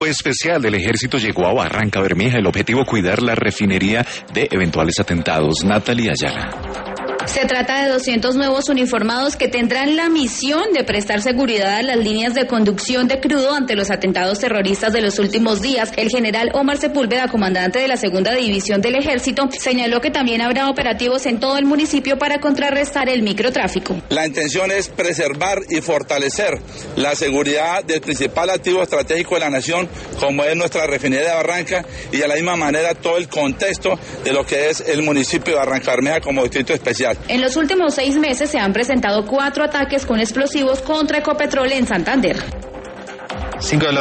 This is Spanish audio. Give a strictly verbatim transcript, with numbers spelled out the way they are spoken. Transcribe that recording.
grupo especial del ejército llegó a Barranca Bermeja. El objetivo, cuidar la refinería de eventuales atentados. Natalia Ayala. Se trata de doscientos nuevos uniformados que tendrán la misión de prestar seguridad a las líneas de conducción de crudo ante los atentados terroristas de los últimos días. El general Omar Sepúlveda, comandante de la segunda división del ejército, señaló que también habrá operativos en todo el municipio para contrarrestar el microtráfico. La intención es preservar y fortalecer la seguridad del principal activo estratégico de la nación, como es nuestra refinería de Barranca, y de la misma manera todo el contexto de lo que es el municipio de Barranca Bermeja como distrito especial. En los últimos seis meses se han presentado cuatro ataques con explosivos contra Ecopetrol en Santander. Cinco de la